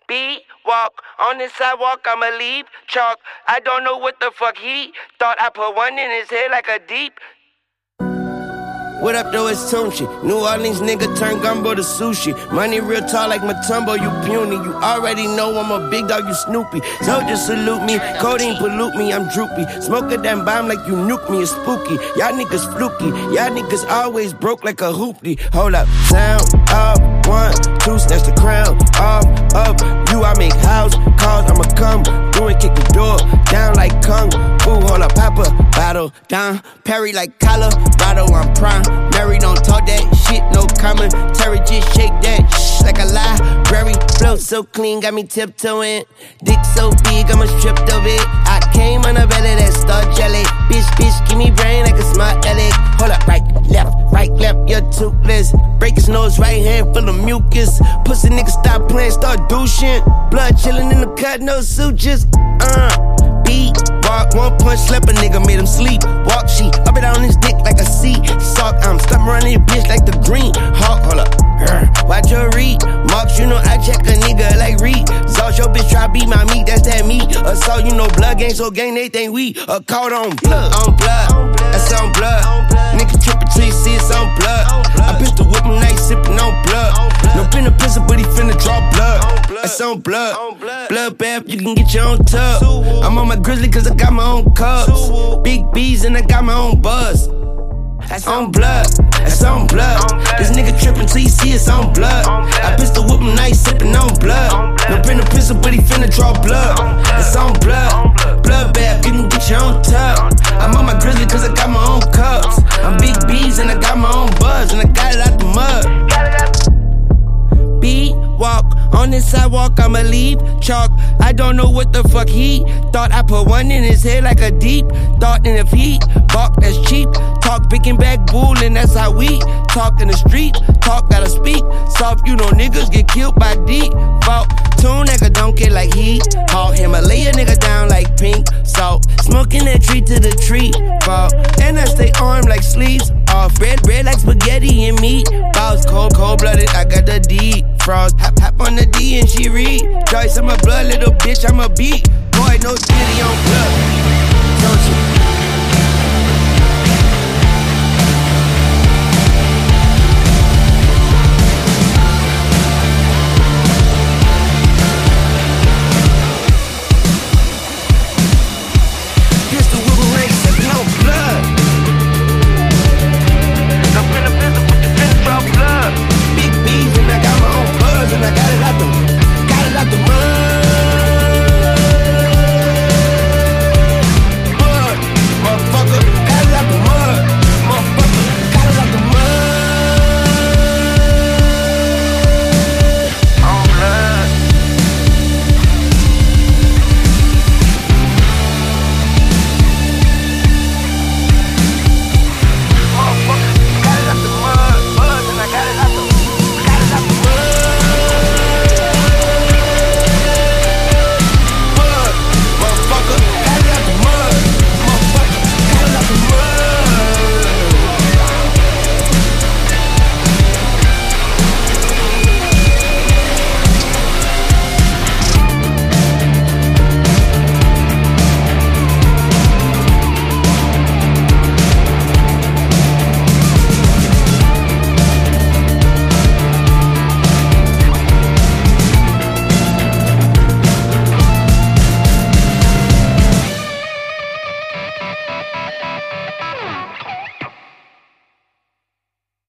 beat, walk on the sidewalk, I'ma leave chalk. I don't know what the fuck he thought. I put one in his head like a deep. What up though, it's Tunchi. New Orleans nigga turn gumbo to sushi. Money real tall like Matumbo, you puny. You already know I'm a big dog, you Snoopy. Soldier salute me, codeine pollute me, I'm droopy. Smoke a damn bomb like you nuke me, it's spooky. Y'all niggas fluky, y'all niggas always broke like a hoopty. Hold up, sound up, 1, 2, snatch the crown off, up. You, I make house calls, I'ma come through and kick the door down like Kung Fu. Hold up, Papa, bottle down, Perry like Colorado, I'm prime. Mary don't talk that shit, no commentary, just shake that shh like a library. Flow so clean, got me tiptoeing. Dick so big, I'ma strip of it. I came on a belly that star jelly. Bitch, give me brain like a smart aleck. Hold up, right, left, you're toothless. Break his nose, right hand full of mucus. Pussy nigga stop playing, start douching. Blood chillin' in the cut, no sutures. Beat, walk, one punch, slap a nigga, made him sleep. Walk, she up and down his dick like a seat. Sock, I'm stuck running your bitch like the green hawk. Hold up, watch your read. Marks, you know I check a nigga like Reed. Sauce, your bitch try beat my meat, that's that meat. Assault, you know blood gang, so gang they think we caught on blood. That's on blood. Nigga trippin' till you see it's on blood. I pistol whip him nice, sippin' on blood. No pen a pistol, but he finna draw blood. That's on blood. Blood bath, you can get your own tub. I'm on my grizzly cause I got my own cubs. Big B's and I got my own buzz. That's on blood, that's on blood. This nigga trippin' till you see it's on blood. I pistol whip him nice, sippin' on blood. No pen a pistol, but he finna draw blood. It's on blood, blood bath, you can get your own tub. I'm on my grizzly cause I got my own cubs. I'm Big B's and I got my own buzz. And I got it out the mud. Beat, walk on the sidewalk, I'ma leave chalk. I don't know what the fuck he thought. I put one in his head like a deep thought. And if he balk, that's cheap. Talk picking back bull and that's how we talk in the street. Talk gotta speak soft, you know niggas get killed by default. Tune nigga don't get like he Hawk Himalaya nigga down like pink salt. Smoking that tree to the tree fall. And I stay armed like sleeves off. Red like spaghetti and meat balls. Cold-blooded, I got the D frost. Hop on the D and she read Joyce, I'm a blood little bitch, I'm a beat. Boy, no titty on blood. Don't you?